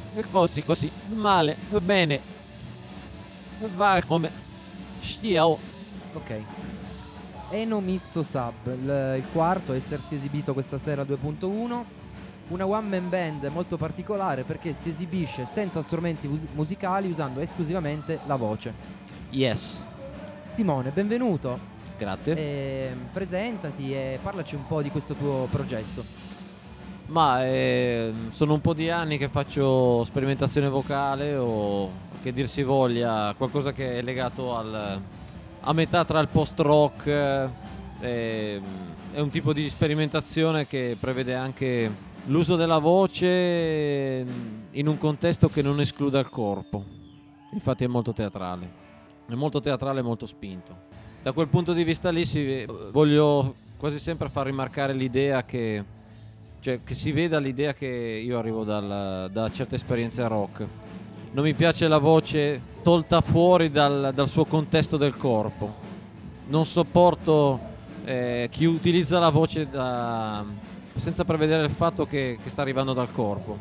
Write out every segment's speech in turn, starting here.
E così, male, bene, va come stia. Ok. Eno Misso Sub, il quarto a essersi esibito questa sera al 2.1. Una one man band molto particolare perché si esibisce senza strumenti musicali, usando esclusivamente la voce. Yes, Simone, benvenuto. grazie. Presentati e parlaci un po' di questo tuo progetto. Ma sono un po' di anni che faccio sperimentazione vocale, o che dir si voglia, qualcosa che è legato a metà tra il post-rock e è un tipo di sperimentazione che prevede anche l'uso della voce in un contesto che non escluda il corpo. Infatti è molto teatrale e molto spinto. Da quel punto di vista lì voglio quasi sempre far rimarcare l'idea che si veda l'idea che io arrivo da certe esperienze rock. Non mi piace la voce tolta fuori dal suo contesto del corpo. Non sopporto chi utilizza la voce senza prevedere il fatto che sta arrivando dal corpo.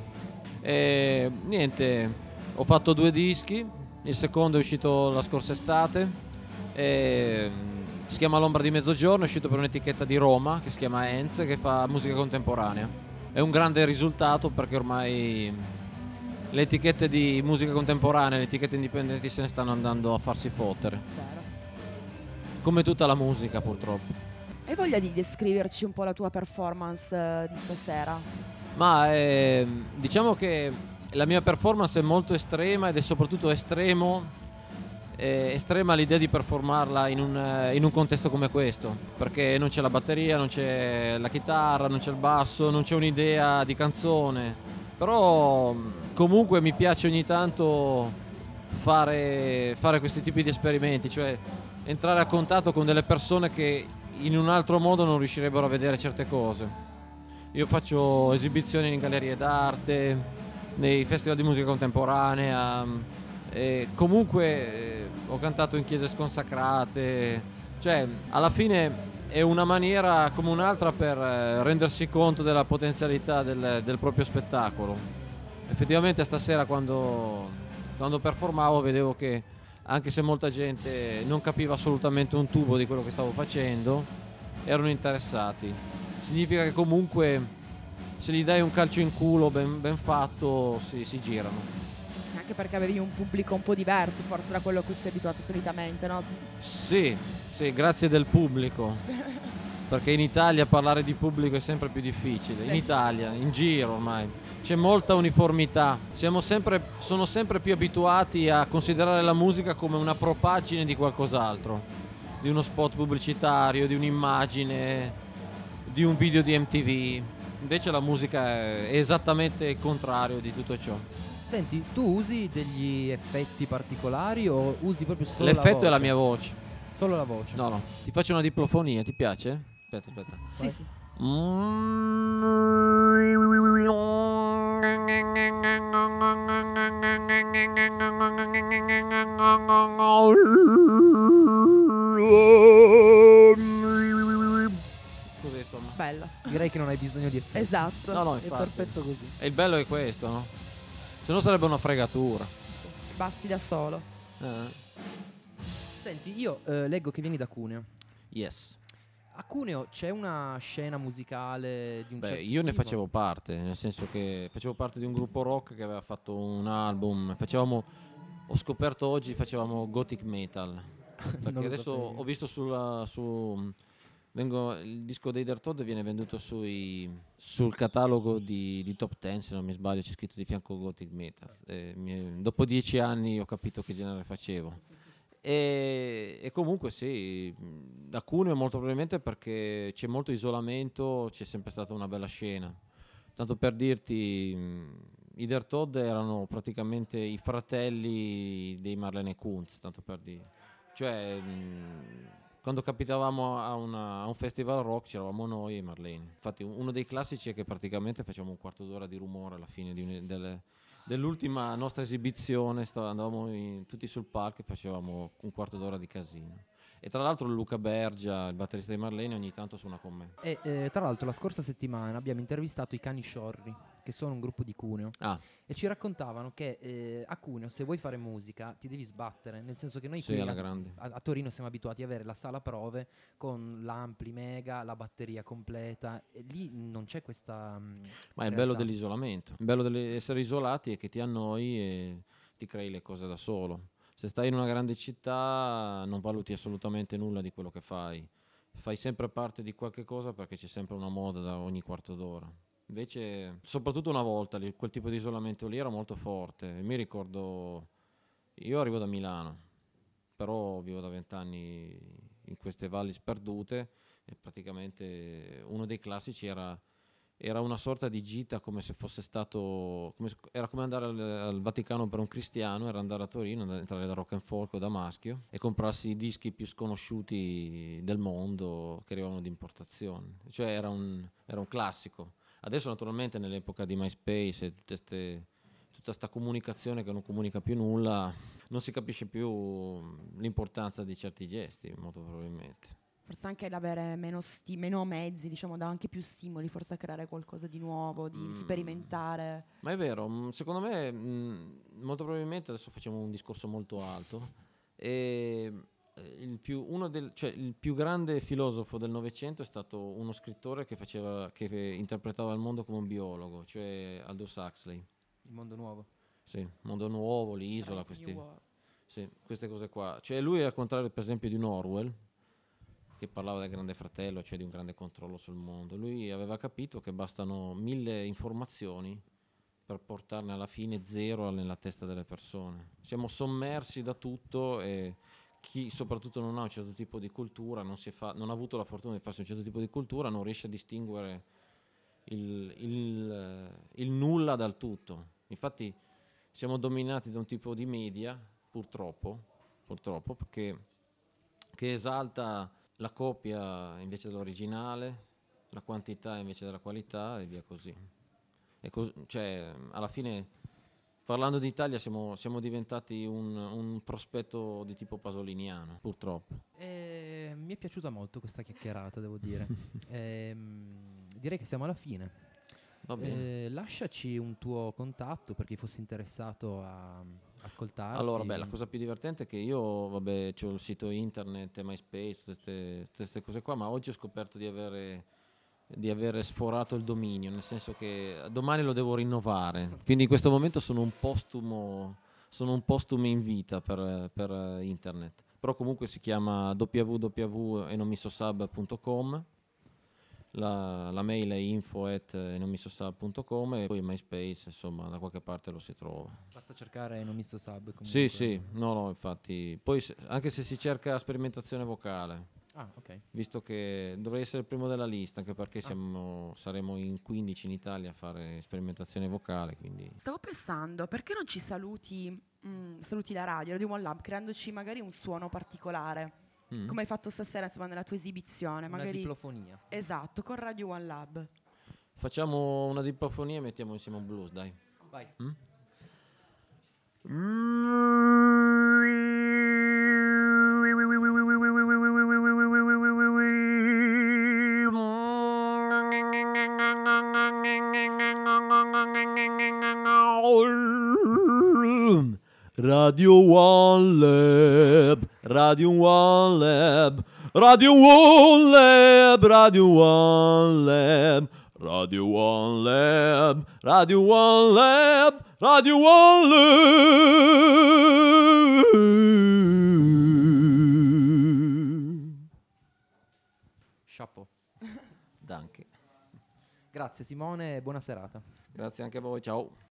E niente, ho fatto 2 dischi, il secondo è uscito la scorsa estate. Si chiama L'ombra di mezzogiorno, è uscito per un'etichetta di Roma che si chiama Enz, che fa musica contemporanea. È un grande risultato perché ormai le etichette di musica contemporanea, le etichette indipendenti se ne stanno andando a farsi fottere, come tutta la musica purtroppo. Hai voglia di descriverci un po' la tua performance di stasera? Ma diciamo che la mia performance è molto estrema ed è soprattutto estrema l'idea di performarla in un contesto come questo, perché non c'è la batteria, non c'è la chitarra, non c'è il basso, non c'è un'idea di canzone, però comunque mi piace ogni tanto fare questi tipi di esperimenti, cioè entrare a contatto con delle persone che in un altro modo non riuscirebbero a vedere certe cose. Io faccio esibizioni in gallerie d'arte, nei festival di musica contemporanea, e comunque ho cantato in chiese sconsacrate, cioè alla fine è una maniera come un'altra per rendersi conto della potenzialità del proprio spettacolo. Effettivamente stasera quando performavo vedevo che anche se molta gente non capiva assolutamente un tubo di quello che stavo facendo, erano interessati. Significa che comunque se gli dai un calcio in culo ben fatto si girano. Anche perché avevi un pubblico un po' diverso forse da quello a cui sei abituato solitamente, no? Sì, grazie del pubblico. Perché in Italia parlare di pubblico è sempre più difficile. Sì. In Italia, in giro ormai c'è molta uniformità. Sono sempre più abituati a considerare la musica come una propaggine di qualcos'altro, di uno spot pubblicitario, di un'immagine, di un video di MTV. Invece la musica è esattamente il contrario di tutto ciò. Senti, tu usi degli effetti particolari o usi proprio solo la voce? L'effetto è la mia voce. Solo la voce? No. Ti faccio una diplofonia, ti piace? Aspetta. Sì, sì. Così insomma. Bella. Direi che non hai bisogno di effetti. Esatto. No, È infatti. perfetto così. E il bello è questo, no? Se no sarebbe una fregatura. Sì. Basti da solo. Senti, io leggo che vieni da Cuneo. Yes. A Cuneo c'è una scena musicale di un certo Io ne tipo? facevo parte, nel senso che facevo parte di un gruppo rock che aveva fatto un album. Ho scoperto oggi, facevamo gothic metal. Perché Non lo adesso sapevo. ho visto il disco dei Dirt Todd viene venduto sul catalogo di Top 10, se non mi sbaglio, c'è scritto di fianco Gothic Metal. Dopo 10 anni ho capito che genere facevo. E comunque sì, da Cuneo molto probabilmente perché c'è molto isolamento, c'è sempre stata una bella scena. Tanto per dirti, i Dirt Todd erano praticamente i fratelli dei Marlene Kunz, tanto per dire. Cioè, quando capitavamo a un festival rock c'eravamo noi e Marlene. Infatti uno dei classici è che praticamente facciamo un quarto d'ora di rumore alla fine dell'ultima nostra esibizione, andavamo tutti sul palco e facevamo un quarto d'ora di casino. E tra l'altro Luca Bergia, il batterista di Marlene, ogni tanto suona con me. E tra l'altro la scorsa settimana abbiamo intervistato i Cani Sciorri, che sono un gruppo di Cuneo, Ah, e ci raccontavano che a Cuneo, se vuoi fare musica, ti devi sbattere, nel senso che noi sì, qui alla grande. a Torino siamo abituati ad avere la sala prove con l'ampli mega, la batteria completa, e lì non c'è questa Ma è il bello dell'isolamento. Il bello di essere isolati è che ti annoi e ti crei le cose da solo. Se stai in una grande città non valuti assolutamente nulla di quello che fai. Fai sempre parte di qualche cosa perché c'è sempre una moda da ogni quarto d'ora. Invece, soprattutto una volta, quel tipo di isolamento lì era molto forte. Mi ricordo, io arrivo da Milano, però vivo da 20 anni in queste valli sperdute e praticamente uno dei classici era una sorta di gita come se fosse stato, era come andare al Vaticano per un cristiano, era andare a Torino, entrare da Rock and Folk o da Maschio e comprarsi i dischi più sconosciuti del mondo che arrivavano di importazione. Cioè era un classico. Adesso naturalmente nell'epoca di MySpace e tutta questa comunicazione che non comunica più nulla, non si capisce più l'importanza di certi gesti, molto probabilmente. Forse anche l'avere meno mezzi, diciamo, dà anche più stimoli, forse a creare qualcosa di nuovo, di sperimentare. Ma è vero, secondo me molto probabilmente adesso facciamo un discorso molto alto e il più grande filosofo del Novecento è stato uno scrittore che interpretava il mondo come un biologo, cioè Aldous Huxley. Il mondo nuovo. Sì, mondo nuovo, l'isola, New World. queste cose qua. Cioè lui al contrario per esempio di un Orwell, che parlava del grande fratello, cioè di un grande controllo sul mondo. Lui aveva capito che bastano 1000 informazioni per portarne alla fine zero nella testa delle persone. Siamo sommersi da tutto e chi soprattutto non ha un certo tipo di cultura, non ha avuto la fortuna di farsi un certo tipo di cultura, non riesce a distinguere il nulla dal tutto. Infatti siamo dominati da un tipo di media, purtroppo perché che esalta la copia invece dell'originale, la quantità invece della qualità e via così. Cioè, alla fine, parlando d'Italia, siamo diventati un prospetto di tipo pasoliniano, purtroppo. Mi è piaciuta molto questa chiacchierata, devo dire. Direi che siamo alla fine. Va bene. Lasciaci un tuo contatto per chi fosse interessato a ascoltarti. Allora, la cosa più divertente è che io, ho il sito internet, MySpace, tutte queste cose qua, ma oggi ho scoperto di avere sforato il dominio, nel senso che domani lo devo rinnovare. Quindi in questo momento sono un postumo in vita per internet. Però comunque si chiama www.enomissosub.com. La mail è info@enomissosub.com e poi MySpace, insomma, da qualche parte lo si trova. Basta cercare Non Misto Sub. Sì, no, infatti. Poi anche se si cerca sperimentazione vocale, Ah, ok. visto che dovrei essere il primo della lista, anche perché saremo in 15 in Italia a fare sperimentazione vocale, quindi... Stavo pensando, perché non ci saluti la Radio One Lab, creandoci magari un suono particolare, come hai fatto stasera, insomma, nella tua esibizione. Una Magari diplofonia. Esatto, con Radio One Lab. Facciamo una diplofonia e mettiamo insieme un blues, dai. Vai. Radio One Lab, Radio One Lab, Radio One Lab, Radio One Lab, Radio One Lab, Radio One Lab, Radio One Lab. Chapeau. Danke. Grazie Simone e buona serata. Grazie anche a voi, ciao.